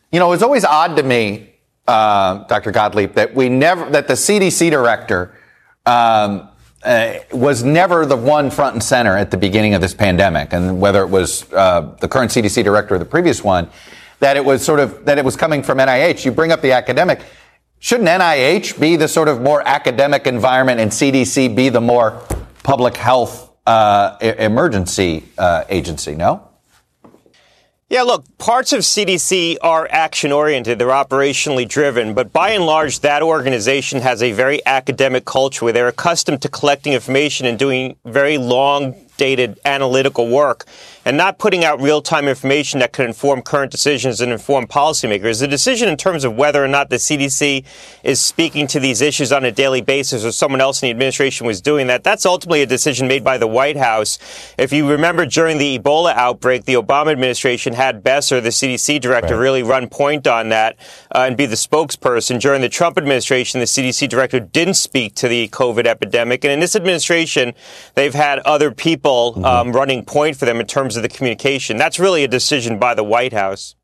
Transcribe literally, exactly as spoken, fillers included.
You know, it's always odd to me, uh, Doctor Gottlieb, that we never, that the C D C director um, uh, was never the one front and center at the beginning of this pandemic, and whether it was uh, the current C D C director or the previous one, that it was sort of, that it was coming from N I H. You bring up the academic. Shouldn't N I H be the sort of more academic environment and C D C be the more public health uh, emergency uh, agency, no? Yeah, look, parts of C D C are action-oriented. They're operationally driven. But by and large, that organization has a very academic culture where they're accustomed to collecting information and doing very long-dated analytical work and not putting out real-time information that could inform current decisions and inform policymakers. The decision in terms of whether or not the C D C is speaking to these issues on a daily basis or someone else in the administration was doing that, that's ultimately a decision made by the White House. If you remember, during the Ebola outbreak, the Obama administration had Besser, the C D C director, right, really run point on that uh, and be the spokesperson. During the Trump administration, the C D C director didn't speak to the COVID epidemic. And in this administration, they've had other people mm-hmm. um, running point for them in terms of the communication. That's really a decision by the White House.